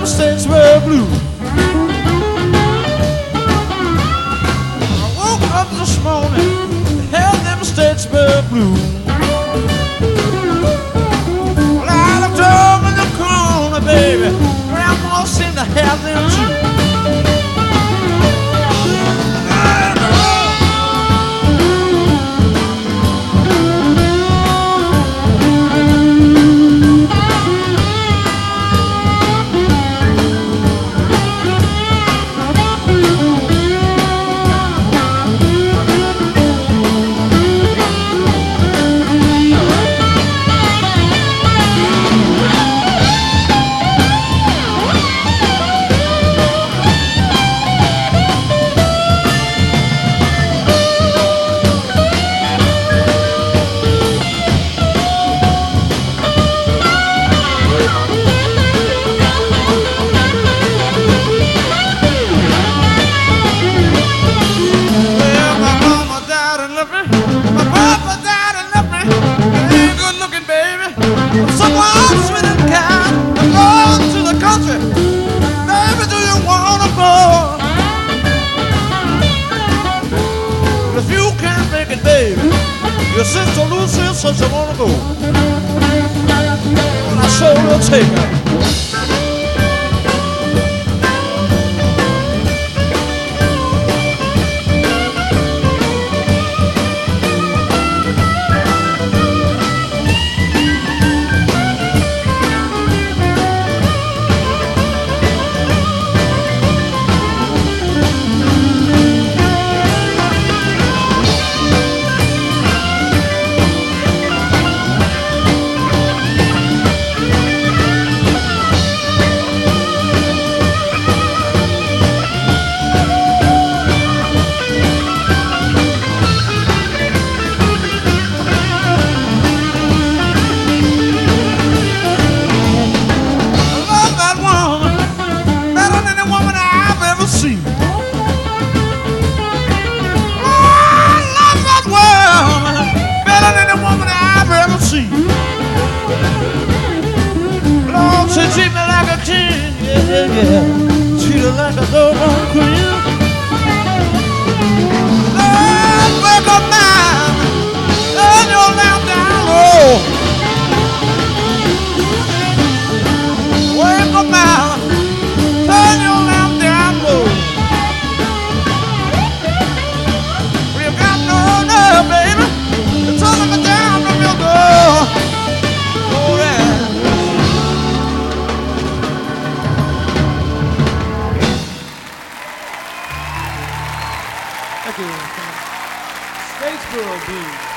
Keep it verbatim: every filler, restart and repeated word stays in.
Statesboro Blues. I woke up this morning and had them Statesboro Blues. Well, I looked over in the corner, baby, Grandma seemed to have them too. Your sister Lucy says I wanna go, and I sure will take her. Treat me like a king, yeah, yeah, yeah. Treat her like a doggone queen. Lord, wake up now, turn your lamp down low. Wake up now, turn your lamp down low. You got no nerve, baby, to turn me down from your door. Oh, yeah. Statesboro Blues.